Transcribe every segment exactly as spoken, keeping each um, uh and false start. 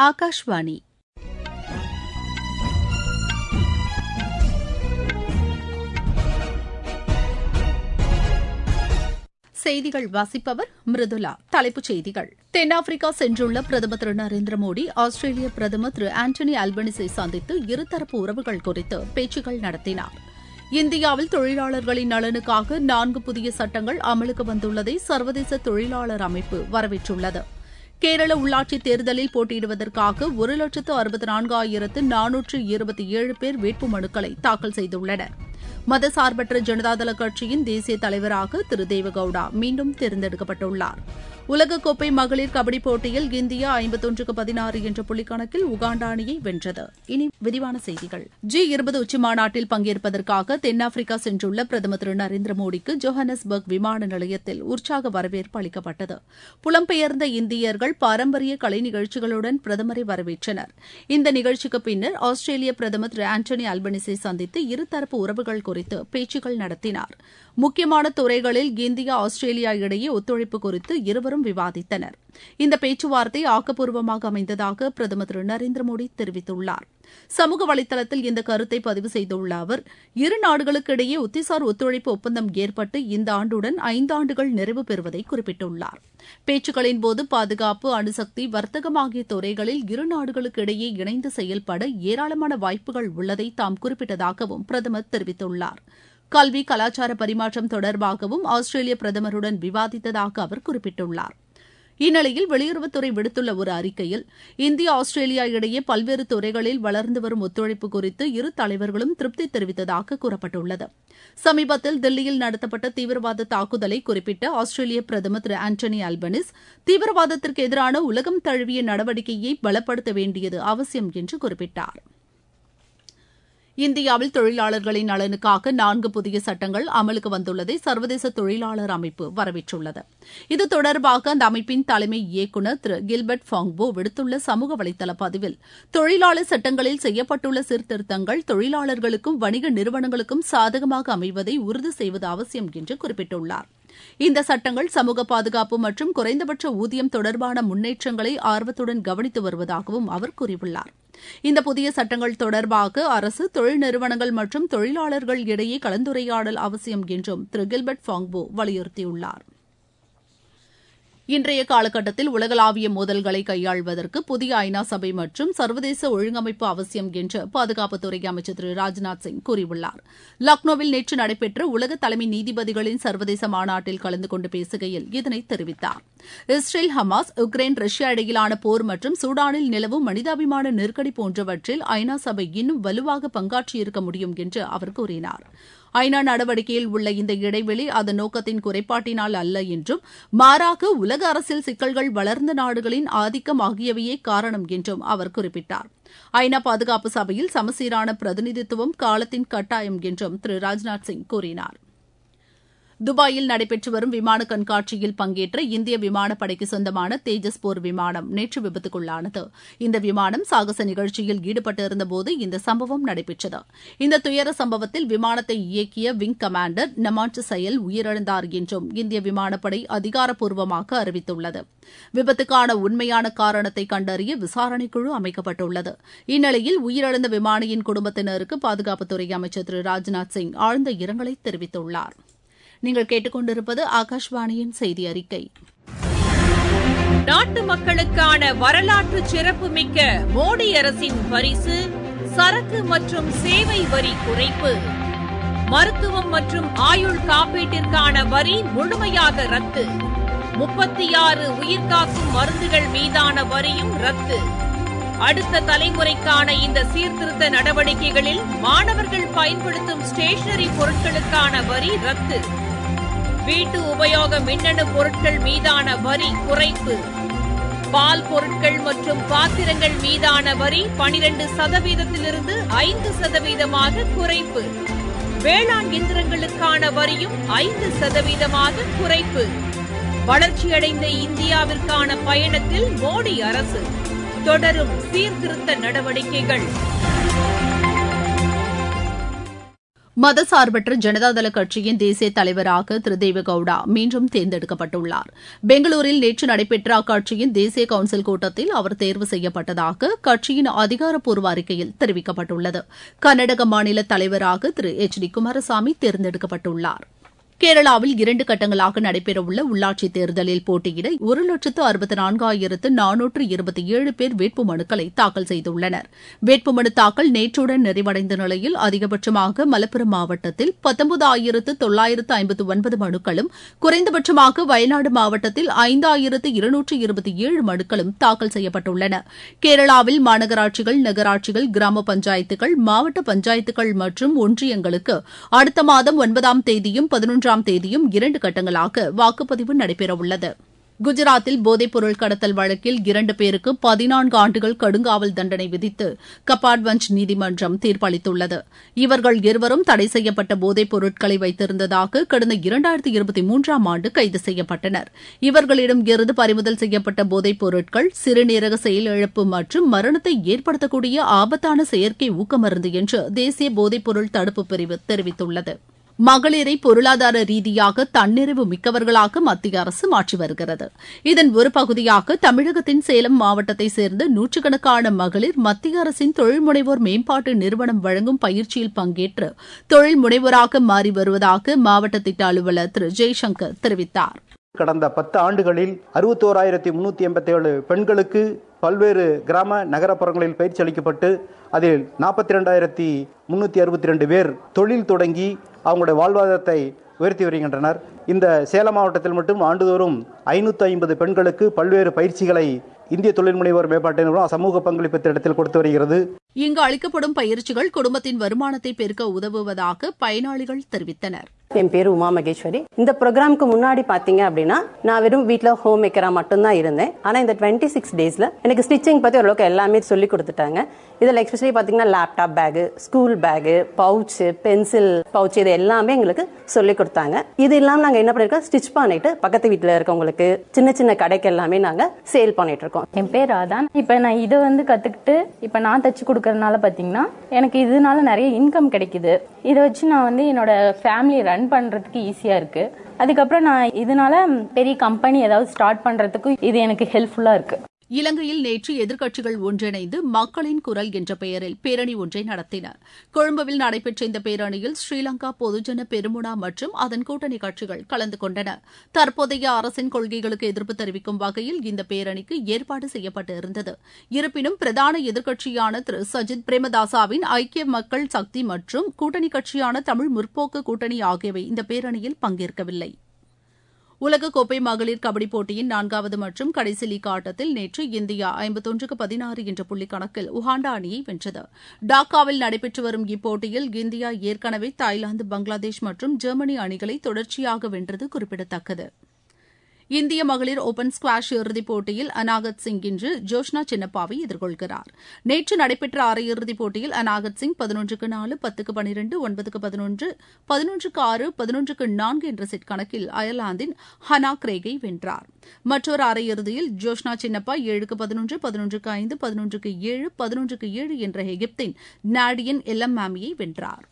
ஆகாஷ்வாணி. செய்திகள் வாசிப்பவர் மிருதுலா. தலைப்புச் செய்திகள். தென்னாப்பிரிக்கா சென்றுள்ள பிரதமர் திரு நரேந்திர மோடி ஆஸ்திரேலிய பிரதமர் திரு ஆண்டனி அல்பனிஸை சந்தித்து இருதரப்பு உறவுகள் குறித்து பேச்சுக்கள் நடத்தினார். இந்தியாவில் தொழிலாளர்களின் நலனுக்காக நான்கு புதிய சட்டங்கள் அமலுக்கு வந்துள்ளதை சர்வதேச தொழிலாளர் அமைப்பு வரவேற்றுள்ளது. கேரள உள்ளாட்சித் தேர்தலில் போட்டியிடுவதற்காக ஒரு லட்சத்து அறுபத்தி நான்காயிரத்து நானூற்று இருபத்தி ஏழு பேர் வேட்புமனுக்களை தாக்கல் செய்துள்ளனர். மதசார்பற்ற ஜனதாதள கட்சியின் தேசிய தலைவராக திரு தேவகவுடா மீண்டும் தேர்ந்தெடுக்கப்பட்டுள்ளார். உலகக்கோப்பை மகளிர் கபடி போட்டியில் இந்தியா ஐம்பத்தொன்றுக்கு பதினாறு என்ற புள்ளிக்கணக்கில் உகாண்டா அணியை வென்றது. இனி விரிவான செய்திகள். ஜி இருபது உச்சிமாநாட்டில் பங்கேற்பதற்காக தென்னாப்பிரிக்கா சென்றுள்ள பிரதமர் திரு நரேந்திர மோடிக்கு ஜோஹன்னஸ்பர்க் விமான நிலையத்தில் உற்சாக வரவேற்பு அளிக்கப்பட்டது. புலம்பெயர்ந்த இந்தியர்கள் பாரம்பரிய கலை நிகழ்ச்சிகளுடன் பிரதமரை வரவேற்றனர். இந்த நிகழ்ச்சிக்கு பின்னர் ஆஸ்திரேலிய பிரதமர் திரு ஆண்டனி அல்பனிஸை சந்தித்து இருதரப்பு உறவுகள் குறித்து பேச்சுக்கள் நடத்தினார். முக்கியமான துறைகளில் இந்தியா ஆஸ்திரேலியா இடையே ஒத்துழைப்பு குறித்து இருவரும் விவாதித்தனர். இந்த பேச்சுவார்த்தை ஆக்கப்பூர்வமாக அமைந்ததாக பிரதமர் திரு நரேந்திர மோடி தெரிவித்துள்ளார். சமூக வலைதளத்தில் இந்த கருத்தை பதிவு செய்துள்ள அவர், இரு நாடுகளுக்கு இடையே உத்திசார் ஒத்துழைப்பு ஒப்பந்தம் ஏற்பட்டு இந்த ஆண்டுடன் ஐந்தாண்டுகள் நிறைவு பெறுவதை குறிப்பிட்டுள்ளார். பேச்சுக்களின்போது பாதுகாப்பு, அணுசக்தி, வர்த்தகம் ஆகிய துறைகளில் இரு நாடுகளுக்கு இடையே இணைந்து செயல்பட ஏராளமான வாய்ப்புகள் உள்ளதை தாம் குறிப்பிட்டதாகவும் பிரதமர் தெரிவித்துள்ளார். கல்வி, கலாச்சார பரிமாற்றம் தொடர்பாகவும் ஆஸ்திரேலிய பிரதமருடன் விவாதித்ததாக அவர் குறிப்பிட்டுள்ளார். இந்நிலையில் வெளியுறவுத்துறை விடுத்துள்ள ஒரு அறிக்கையில், இந்தியா ஆஸ்திரேலியா இடையே பல்வேறு துறைகளில் வளர்ந்து வரும் ஒத்துழைப்பு குறித்து இரு தலைவர்களும் திருப்தி தெரிவித்ததாக கூறப்பட்டுள்ளது. சமீபத்தில் தில்லியில் நடத்தப்பட்ட தீவிரவாத தாக்குதலை குறிப்பிட்ட ஆஸ்திரேலிய பிரதமர் திரு ஆண்டனி அல்பனிஸ், தீவிரவாதத்திற்கு எதிரான உலகம் தழுவிய நடவடிக்கையை பலப்படுத்த வேண்டியது அவசியம் என்று குறிப்பிட்டார். இந்தியாவில் தொழிலாளர்களின் நலனுக்காக நான்கு புதிய சட்டங்கள் அமலுக்கு வந்துள்ளதை சர்வதேச தொழிலாளர் அமைப்பு வரவேற்றுள்ளது. இது தொடர்பாக அந்த அமைப்பின் தலைமை இயக்குநர் திரு கில்பர்ட் ஃபாங்போ விடுத்துள்ள சமூக வலைதள பதிவில், தொழிலாளர் சட்டங்களில் செய்யப்பட்டுள்ள சீர்திருத்தங்கள் தொழிலாளர்களுக்கும் வணிக நிறுவனங்களுக்கும் சாதகமாக அமைவதை உறுதி செய்வது அவசியம் என்று குறிப்பிட்டுள்ளார். இந்த சட்டங்கள் சமூக பாதுகாப்பு மற்றும் குறைந்தபட்ச ஊதியம் தொடர்பான முன்னேற்றங்களை ஆர்வத்துடன் கவனித்து வருவதாகவும் அவர் கூறியுள்ளார். இந்த புதிய சட்டங்கள் தொடர்பாக அரசு, தொழில் நிறுவனங்கள் மற்றும் தொழிலாளர்கள் இடையே கலந்துரையாடல் அவசியம் என்றும் திரு கில்பர்ட் ஃபாங்போ வலியுறுத்தியுள்ளார். இன்றைய காலகட்டத்தில் உலகளாவிய மோதல்களை கையாள்வதற்கு புதிய ஐநா சபை மற்றும் சர்வதேச ஒழுங்கமைப்பு அவசியம் என்று பாதுகாப்புத்துறை அமைச்சர் திரு ராஜ்நாத் சிங் கூறியுள்ளார். லக்னோவில் நேற்று நடைபெற்ற உலக தலைமை நீதிபதிகளின் சர்வதேச மாநாட்டில் கலந்து கொண்டு பேசுகையில் இதனை தெரிவித்தார். இஸ்ரேல், ஹமாஸ், உக்ரைன், ரஷ்யா இடையிலான போர் மற்றும் சூடானில் நிலவும் மனிதாபிமான நெருக்கடி போன்றவற்றில் ஐநா சபை இன்னும் வலுவாக பங்காற்றியிருக்க முடியும் என்று அவர் கூறினார். ஐநா நடவடிக்கையில் உள்ள இந்த இடைவெளி அதன் நோக்கத்தின் குறைபாட்டினால் அல்ல என்றும், மாறாக உலக அரசியல் சிக்கல்கள், வளர்ந்த நாடுகளின் ஆதிக்கம் ஆகியவையே காரணம் என்றும் அவர் குறிப்பிட்டார். ஐநா பாதுகாப்பு சபையில் சமசீரான பிரதிநிதித்துவம் காலத்தின் கட்டாயம் என்றும் திரு ராஜ்நாத் சிங் கூறினார். துபாயில் நடைபெற்று வரும் விமான கண்காட்சியில் பங்கேற்ற இந்திய விமானப்படைக்கு சொந்தமான தேஜஸ் போர் விமானம் நேற்று விபத்துக்குள்ளானது. இந்த விமானம் சாகச நிகழ்ச்சியில் ஈடுபட்டிருந்தபோது இந்த சம்பவம் நடைபெற்றது. இந்த துயர சம்பவத்தில் விமானத்தை இயக்கிய விங் கமாண்டர் நமாண்ட் சயல் உயிரிழந்தார் என்றும் இந்திய விமானப்படை அதிகாரப்பூர்வமாக அறிவித்துள்ளது. விபத்துக்கான உண்மையான காரணத்தை கண்டறிய விசாரணைக்குழு அமைக்கப்பட்டுள்ளது. இந்நிலையில் உயிரிழந்த விமானியின் குடும்பத்தினருக்கு பாதுகாப்புத்துறை அமைச்சர் திரு ராஜ்நாத் சிங் ஆழ்ந்த இரங்கலை தெரிவித்துள்ளார். நீங்கள் கேட்டுக்கொண்டிருப்பது ஆகாஷ்வாணியின் செய்தி அறிக்கை. நாட்டு மக்களுக்கான வரலாற்று சிறப்புமிக்க மோடி அரசின் பரிசு சரக்கு மற்றும் சேவை வரி குறைப்பு. மருத்துவம் மற்றும் ஆயுள் காப்பீட்டிற்கான வரி முழுமையாக ரத்து. முப்பத்தி ஆறு உயிர்காக்கும் மருந்துகள் மீதான வரியும் ரத்து. அடுத்த தலைமுறைக்கான இந்த சீர்திருத்த நடவடிக்கைகளில் மாணவர்கள் பயன்படுத்தும் ஸ்டேஷனரி பொருட்களுக்கான வரி ரத்து. வீட்டு உபயோக மின்னணு பொருட்கள் மீதான வரி குறைப்பு. பால் பொருட்கள் மற்றும் பாத்திரங்கள் மீதான வரி பனிரண்டு சதவீதத்திலிருந்து ஐந்து சதவீதமாக குறைப்பு. வேளாண் இயந்திரங்களுக்கான வரியும் ஐந்து சதவீதமாக குறைப்பு. வளர்ச்சியடைந்த இந்தியாவிற்கான பயணத்தில் மோடி அரசு தொடரும் சீர்திருத்த நடவடிக்கைகள். மதசார்பற்ற ஜனதாதள கட்சியின் தேசிய தலைவராக திரு தேவகவுடா மீண்டும் தேர்ந்தெடுக்கப்பட்டுள்ளார். பெங்களூரில் நேற்று நடைபெற்ற அக்கட்சியின் தேசிய கவுன்சில் கூட்டத்தில் அவர் தேர்வு செய்யப்பட்டதாக கட்சியின் அதிகாரப்பூர்வ அறிக்கையில் தெரிவிக்கப்பட்டுள்ளது. கர்நாடக மாநில தலைவராக திரு எச் டி குமாரசாமி தேர்ந்தெடுக்கப்பட்டுள்ளார். கேரளாவில் இரண்டு கட்டங்களாக நடைபெறவுள்ள உள்ளாட்சித் தேர்தலில் போட்டியிட ஒரு லட்சத்து அறுபத்து நான்காயிரத்து நானூற்று இருபத்தி ஏழு பேர் வேட்புமனுக்களை தாக்கல் செய்துள்ளனர். வேட்புமனு தாக்கல் நேற்றுடன் நிறைவடைந்த நிலையில் அதிகபட்சமாக மலப்புரம் மாவட்டத்தில் பத்தொன்பதாயிரத்து தொள்ளாயிரத்து ஐம்பத்து ஒன்பது மனுக்களும், குறைந்தபட்சமாக வயநாடு மாவட்டத்தில் ஐந்தாயிரத்து இருநூற்று இருபத்தி ஏழு மனுக்களும் தாக்கல் செய்யப்பட்டுள்ளன. கேரளாவில் மாநகராட்சிகள், நகராட்சிகள், கிராம பஞ்சாயத்துகள், மாவட்ட பஞ்சாயத்துகள் மற்றும் ஒன்றியங்களுக்கு அடுத்த மாதம் ஒன்பதாம் தேதியும் பதினொன்றாம் தேதியும் இரண்டு கட்டங்களாக வாக்குப்பதிவு நடைபெறவுள்ளது. குஜராத்தில் போதைப்பொருள் கடத்தல் வழக்கில் இரண்டு பேருக்கு பதினான்கு ஆண்டுகள் கடுங்காவல் தண்டனை விதித்து கபாட்வஞ்ச் நீதிமன்றம் தீர்ப்பளித்துள்ளது. இவர்கள் இருவரும் தடை செய்யப்பட்ட போதைப் பொருட்களை வைத்திருந்ததாக கடந்த இரண்டாயிரத்து இருபத்தி மூன்றாம் ஆண்டு கைது செய்யப்பட்டனர். இவர்களிடம் இருந்து பறிமுதல் செய்யப்பட்ட போதைப் பொருட்கள் சிறுநீரக செயலிழப்பு மற்றும் மரணத்தை ஏற்படுத்தக்கூடிய ஆபத்தான செயற்கை ஊக்கமருந்து என்று தேசிய போதைப்பொருள் தடுப்பு பிரிவு தெரிவித்துள்ளது. மகளிரை பொருளாதார ரீதியாக தன்னிறைவு மிக்கவர்களாக மத்திய அரசு மாற்றி வருகிறது. இதன் ஒரு பகுதியாக தமிழகத்தின் சேலம் மாவட்டத்தை சேர்ந்த நூற்றுக்கணக்கான மகளிர் மத்திய அரசின் தொழில் முனைவோர் மேம்பாட்டு நிறுவனம் வழங்கும் பயிற்சியில் பங்கேற்று தொழில் முனைவோராக மாறி வருவதாக மாவட்ட திட்ட அலுவலர் திரு ஜெய்சங்கர் தெரிவித்தார். கடந்த பத்து ஆண்டுகளில் அறுபத்தோராயிரத்தி முன்னூத்தி எண்பத்தி ஏழு பெண்களுக்கு பல்வேறு கிராம நகரப்புறங்களில் பயிற்சி அளிக்கப்பட்டு அதில் நாற்பத்தி இரண்டாயிரத்தி முன்னூத்தி அறுபத்தி ரெண்டு பேர் தொழில் தொடங்கி அவங்களுடைய வாழ்வாதாரத்தை உயர்த்தி வருகின்றனர். இந்த சேலம் மாவட்டத்தில் மட்டும் ஆண்டுதோறும் ஐநூத்தி ஐம்பது பெண்களுக்கு பல்வேறு பயிற்சிகளை இந்திய தொழில் முனைவோர் மேம்பாட்டு நிறுவனம் சமூக பங்களிப்பு திட்டத்தில் கொடுத்து வருகிறது. இங்கு அளிக்கப்படும் பயிற்சிகள் குடும்பத்தின் வருமானத்தை பெருக்க உதவுவதாக பயனாளிகள் தெரிவித்தனர். என் பேரு உமா மகேஸ்வரி. இந்த ப்ரோக்ராமுக்கு முன்னாடி பாத்தீங்க அப்படின்னா நான் வெறும் வீட்டுல ஹோம் மேக்கரா மட்டும்தான் இருந்தேன். ஆனா இந்த டுவெண்ட்டி சிக்ஸ் டேஸ்ல எனக்கு ஸ்டிச்சிங் பத்தி ஓரளவுக்கு எல்லாமே சொல்லி கொடுத்துட்டாங்க. இதுல எஸ்பெஷலி பாத்தீங்கன்னா laptop bag, school bag, pouch, pencil pouch, இது எல்லாமே எங்களுக்கு சொல்லி கொடுத்தாங்க. இது இல்லாம நாங்க என்ன பண்ணிருக்கோம், ஸ்டிச் பண்ணிட்டு பக்கத்து வீட்டுல இருக்கவங்களுக்கு சின்ன சின்ன கடைக்கு எல்லாமே நாங்க சேல் பண்ணிட்டு இருக்கோம். என் பேர் ராதான். இப்ப நான் இதை வந்து கத்துக்கிட்டு இப்ப நான் தச்சு கொடுக்கறதுனால பாத்தீங்கன்னா எனக்கு இதனால நிறைய இன்கம் கிடைக்குது. இதை வச்சு நான் வந்து என்னோட ஃபேமிலி ரன் பண்றதுக்கு ஈஸியா இருக்கு. அதுக்கப்புறம் நான் இதனால பெரிய கம்பெனி ஏதாவது ஸ்டார்ட் பண்றதுக்கு இது எனக்கு ஹெல்ப்ஃபுல்லா இருக்கு. இலங்கையில் நேற்று எதிர்க்கட்சிகள் ஒன்றிணைந்து மக்களின் குரல் என்ற பெயரில் பேரணி ஒன்றை நடத்தின. கொழும்புவில் நடைபெற்ற இந்த பேரணியில் ஸ்ரீலங்கா பொதுஜன பெருமுனா மற்றும் அதன் கூட்டணி கட்சிகள் கலந்து கொண்டன. தற்போதைய அரசின் கொள்கைகளுக்கு எதிர்ப்பு தெரிவிக்கும் வகையில் இந்த பேரணிக்கு ஏற்பாடு செய்யப்பட்டு இருந்தது. இருப்பினும் பிரதான எதிர்க்கட்சியான திரு சஜித் பிரேமதாசாவின் ஐக்கிய மக்கள் சக்தி மற்றும் கூட்டணி கட்சியான தமிழ் முற்போக்கு கூட்டணி ஆகியவை இந்த பேரணியில் பங்கேற்கவில்லை. உலகக்கோப்பை மகளிர் கபடி போட்டியின் நான்காவது மற்றும் கடைசி லீக் ஆட்டத்தில் நேற்று இந்தியா ஐம்பத்தொன்றுக்கு பதினாறு என்ற புள்ளி கணக்கில் உகாண்டா அணியை வென்றது. டாக்காவில் நடைபெற்று வரும் இப்போட்டியில் இந்தியா ஏற்கனவே தாய்லாந்து, பங்களாதேஷ் மற்றும் ஜெர்மனி அணிகளை தொடர்ச்சியாக வென்றது குறிப்பிடத்தக்கது. இந்திய மகளிர் ஓபன் ஸ்குவாஷ் இறுதிப் போட்டியில் அனாகத் சிங் இன்று ஜோஷ்னா சின்னப்பாவை எதிர்கொள்கிறார். நேற்று நடைபெற்ற அரையிறுதிப் போட்டியில் அனாகத் சிங் பதினொன்றுக்கு நாலு, பத்துக்கு பனிரெண்டு, ஒன்பதுக்கு பதினொன்று, பதினொன்றுக்கு ஆறு, பதினொன்றுக்கு நான்கு என்ற செட் கணக்கில் அயர்லாந்தின் ஹனா கிரேகை வென்றார். மற்றொரு அரையிறுதியில் ஜோஷ்னா சின்னப்பா ஏழுக்கு பதினொன்று, பதினொன்றுக்கு ஐந்து, பதினொன்றுக்கு ஏழு, பதினொன்றுக்கு ஏழு என்ற எகிப்தின் நாடியன் எல்லம் மாமியை வென்றார்.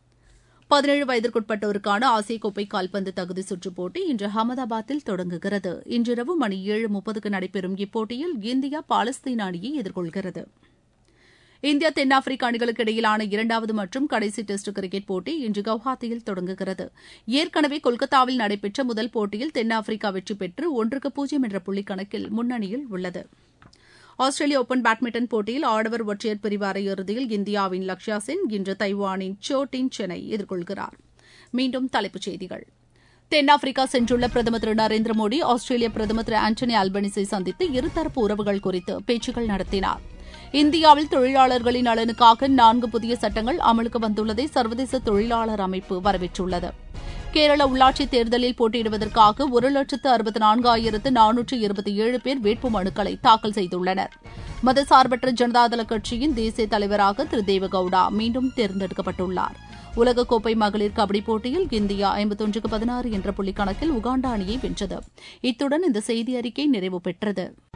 பதினேழு வயதிற்குட்பட்டோருக்கான ஆசிய கோப்பை கால்பந்து தகுதி சுற்றுப் போட்டி இன்று அகமதாபாத்தில் தொடங்குகிறது. இன்றிரவு மணி ஏழு முப்பதுக்கு நடைபெறும் இப்போட்டியில் இந்தியா பாலஸ்தீன அணியை எதிர்கொள்கிறது. இந்தியா தென்னாப்பிரிக்க அணிகளுக்கு இடையிலான இரண்டாவது மற்றும் கடைசி டெஸ்ட் கிரிக்கெட் போட்டி இன்று கவுஹாத்தியில் தொடங்குகிறது. ஏற்கனவே கொல்கத்தாவில் நடைபெற்ற முதல் போட்டியில் தென்னாப்பிரிக்கா வெற்றி பெற்று ஒன்றுக்கு பூஜ்ஜியம் என்ற புள்ளிக் கணக்கில் முன்னணியில் உள்ளது. ஆஸ்திரேலிய ஓபன் பேட்மிண்டன் போட்டியில் ஆடவர் ஒற்றையர் பிரிவு அரையிறுதியில் இந்தியாவின் லக்ஷயா சென் இன்று தைவானின் சோ டின் செனை எதிர்கொள்கிறார். மீண்டும் தலைப்புச் செய்திகள். தென்னாப்பிரிக்கா சென்றுள்ள பிரதமர் திரு நரேந்திர மோடி ஆஸ்திரேலிய பிரதமர் திரு ஆண்டனி அல்பனிஸை சந்தித்து இருதரப்பு உறவுகள் குறித்து பேச்சுக்கள் நடத்தினார். இந்தியாவில் தொழிலாளர்களின் நலனுக்காக நான்கு புதிய சட்டங்கள் அமலுக்கு வந்துள்ளதை சர்வதேச தொழிலாளர் அமைப்பு வரவேற்றுள்ளது. கேரள உள்ளாட்சித் தேர்தலில் போட்டியிடுவதற்காக ஒரு லட்சத்து அறுபத்தி நான்காயிரத்து நானூற்று இருபத்தி ஏழு பேர் வேட்பு மனுக்களை தாக்கல் செய்துள்ளனர். மதசார்பற்ற ஜனதாதள கட்சியின் தேசிய தலைவராக திரு தேவகவுடா மீண்டும் தேர்ந்தெடுக்கப்பட்டுள்ளார். உலகக்கோப்பை மகளிர் கபடி போட்டியில் இந்தியா ஐம்பத்தொன்றுக்கு பதினாறு என்ற புள்ளி கணக்கில் உகாண்டா அணியை வென்றது. இத்துடன் இந்த செய்தி அறிக்கை நிறைவு பெற்றது.